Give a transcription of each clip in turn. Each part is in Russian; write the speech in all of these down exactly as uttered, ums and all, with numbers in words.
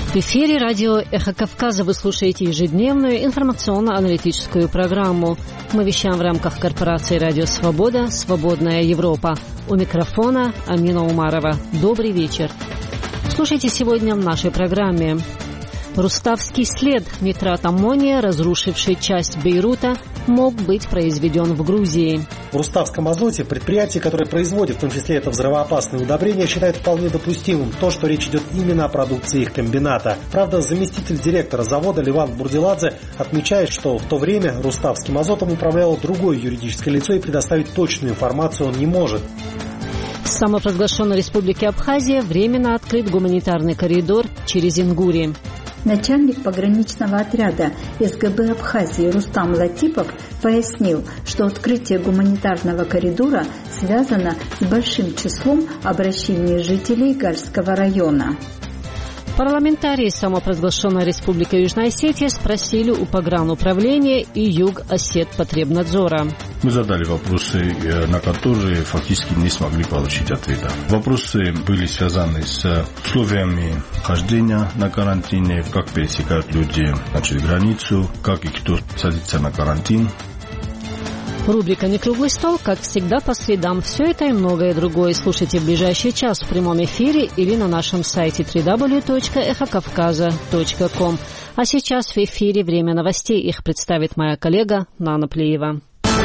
В эфире радио «Эхо Кавказа» вы слушаете ежедневную информационно-аналитическую программу. Мы вещаем в рамках корпорации «Радио Свобода. Свободная Европа». У микрофона Амина Умарова. Добрый вечер. Слушайте сегодня в нашей программе. Руставский след, нитрат аммония, разрушивший часть Бейрута, мог быть произведен в Грузии. В Руставском азоте предприятие, которое производит в том числе это взрывоопасное удобрение, считает вполне допустимым то, что речь идет именно о продукции их комбината. Правда, заместитель директора завода Леван Бурдиладзе отмечает, что в то время Руставским азотом управляло другое юридическое лицо и предоставить точную информацию он не может. В самопровозглашенной республике Абхазия временно открыт гуманитарный коридор через Ингури. Начальник пограничного отряда эс гэ бэ Абхазии Рустам Латипов пояснил, что открытие гуманитарного коридора связано с большим числом обращений жителей Гальского района. Парламентарии самопровозглашенной республики Южная Осетия спросили у погрануправления и Юг-Осет-Потребнадзора. Мы задали вопросы, на которые фактически не смогли получить ответа. Вопросы были связаны с условиями хождения на карантине, как пересекают люди значит, границу, как и кто садится на карантин. Рубрика «Не круглый стол», как всегда, по средам. Все это и многое другое слушайте в ближайший час в прямом эфире или на нашем сайте дабл ю дабл ю дабл ю точка эхо кавказа точка ком. А сейчас в эфире время новостей. Их представит моя коллега Нана Плеева.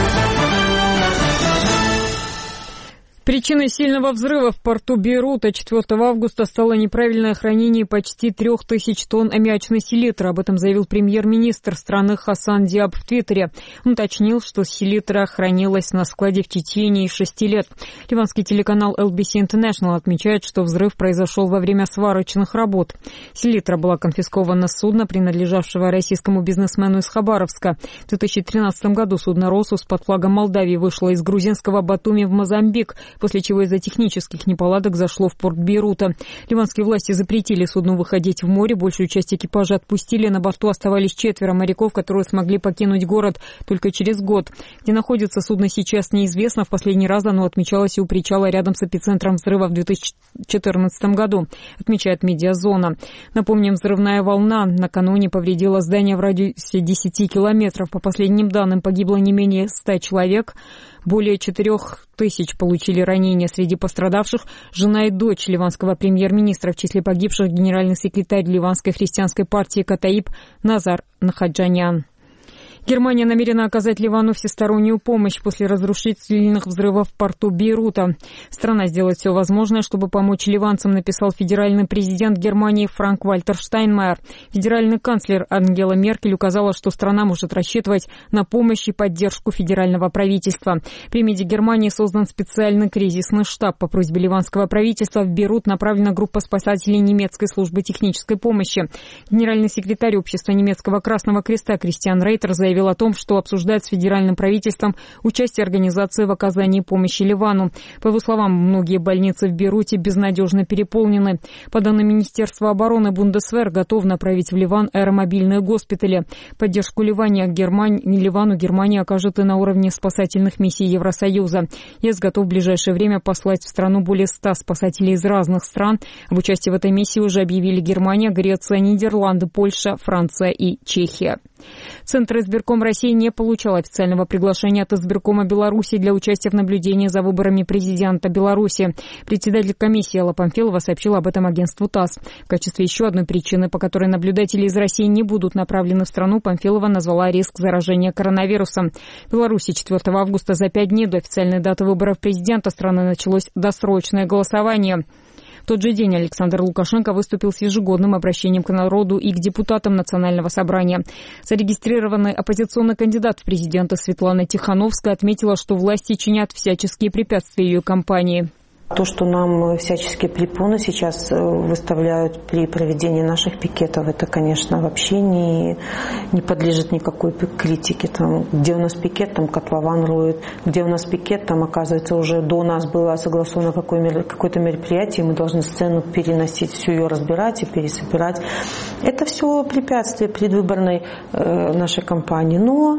Причиной сильного взрыва в порту Бейрута четвёртого августа стало неправильное хранение почти трех тысяч тонн аммиачной селитры. Об этом заявил премьер-министр страны Хасан Диаб в Твиттере. Он уточнил, что селитра хранилась на складе в течение шести лет. Ливанский телеканал эл би си International отмечает, что взрыв произошел во время сварочных работ. Селитра была конфискована с судна, принадлежавшего российскому бизнесмену из Хабаровска. В две тысячи тринадцатом году судно «Росус» под флагом Молдавии вышло из грузинского Батуми в Мозамбик, после чего из-за технических неполадок зашло в порт Бейрута. Ливанские власти запретили судну выходить в море, большую часть экипажа отпустили, на борту оставались четверо моряков, которые смогли покинуть город только через год. Где находится судно сейчас, неизвестно. В последний раз оно отмечалось у причала рядом с эпицентром взрыва в две тысячи четырнадцатом году, отмечает Медиазона. Напомним, взрывная волна накануне повредила здание в радиусе десяти километров. По последним данным, погибло не менее ста человек. Более четырех тысяч получили ранения. Среди пострадавших жена и дочь ливанского премьер-министра. В числе погибших генеральный секретарь Ливанской христианской партии Катаиб Назар Нахаджанян. Германия намерена оказать Ливану всестороннюю помощь после разрушительных взрывов в порту Бейрута. Страна сделает все возможное, чтобы помочь ливанцам, написал федеральный президент Германии Франк-Вальтер Штайнмайер. Федеральный канцлер Ангела Меркель указала, что страна может рассчитывать на помощь и поддержку федерального правительства. При МИДе Германии создан специальный кризисный штаб. По просьбе ливанского правительства в Бейрут направлена группа спасателей немецкой службы технической помощи. Генеральный секретарь общества немецкого Красного Креста Кристиан Рейтер заявил о том, что обсуждает с федеральным правительством участие организации в оказании помощи Ливану. По его словам, многие больницы в Бейруте безнадежно переполнены. По данным Министерства обороны, Бундесвер готов направить в Ливан аэромобильные госпитали. Поддержку Ливане, Германии, Ливану Германия окажет и на уровне спасательных миссий Евросоюза. ЕС готов в ближайшее время послать в страну более ста спасателей из разных стран. Об участии в этой миссии уже объявили Германия, Греция, Нидерланды, Польша, Франция и Чехия. Центр избирком России не получал официального приглашения от избиркома Беларуси для участия в наблюдении за выборами президента Беларуси. Председатель комиссии Алла Памфилова сообщила об этом агентству ТАСС. В качестве еще одной причины, по которой наблюдатели из России не будут направлены в страну, Памфилова назвала риск заражения коронавирусом. В Беларуси четвёртого августа, за пять дней до официальной даты выборов президента страны, началось досрочное голосование. В тот же день Александр Лукашенко выступил с ежегодным обращением к народу и к депутатам Национального собрания. Зарегистрированный оппозиционный кандидат в президенты Светлана Тихановская отметила, что власти чинят всяческие препятствия ее кампании. То, что нам всяческие препоны сейчас выставляют при проведении наших пикетов, это, конечно, вообще не, не подлежит никакой критике. Там, где у нас пикет, там котлован роют. Где у нас пикет, там, оказывается, уже до нас было согласовано какое-то мероприятие, и мы должны сцену переносить, всю ее разбирать и пересобирать. Это все препятствия предвыборной э, нашей кампании. Но...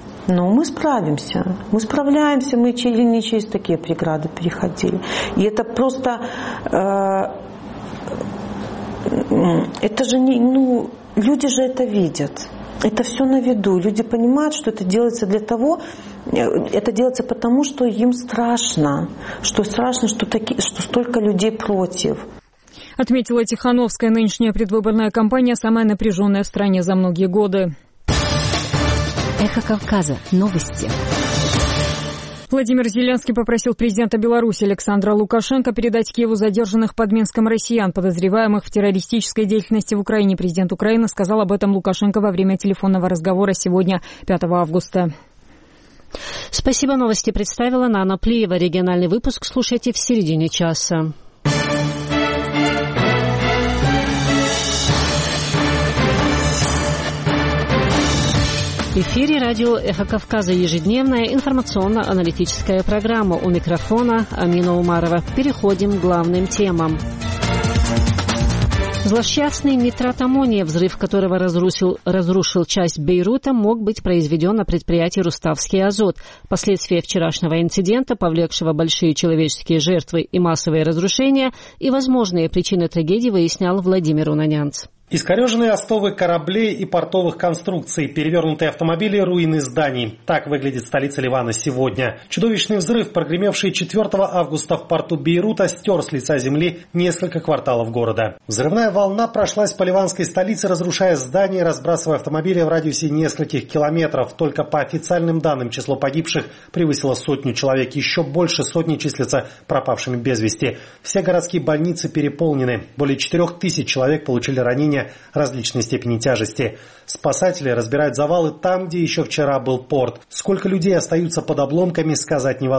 Но мы справимся, мы справляемся, мы не через такие преграды переходили. И это просто э, это же не, ну, люди же это видят. Это все на виду. Люди понимают, что это делается для того, это делается потому, что им страшно, что страшно, что, таки, что столько людей против. Отметила Тихановская, нынешняя предвыборная кампания самая напряженная в стране за многие годы. Эхо Кавказа. Новости. Владимир Зеленский попросил президента Беларуси Александра Лукашенко передать Киеву задержанных под Минском россиян, подозреваемых в террористической деятельности в Украине. Президент Украины сказал об этом Лукашенко во время телефонного разговора сегодня, пятого августа. Спасибо. Новости представила Нана Плиева. Региональный выпуск слушайте в середине часа. В эфире радио «Эхо Кавказа» ежедневная информационно-аналитическая программа. У микрофона Амина Умарова. Переходим к главным темам. Злосчастный нитрат аммония, взрыв которого разрушил, разрушил часть Бейрута, мог быть произведен на предприятии «Руставский азот». Последствия вчерашнего инцидента, повлекшего большие человеческие жертвы и массовые разрушения, и возможные причины трагедии выяснял Владимир Унанянц. Искореженные остовы кораблей и портовых конструкций, перевернутые автомобили, руины зданий. Так выглядит столица Ливана сегодня. Чудовищный взрыв, прогремевший четвёртого августа в порту Бейрута, стер с лица земли несколько кварталов города. Взрывная волна прошлась по ливанской столице, разрушая здания, разбрасывая автомобили в радиусе нескольких километров. Только по официальным данным число погибших превысило сотню человек. Еще больше сотни числятся пропавшими без вести. Все городские больницы переполнены. Более четырех тысяч человек получили ранения различной степени тяжести. Спасатели разбирают завалы там, где еще вчера был порт. Сколько людей остаются под обломками, сказать невозможно.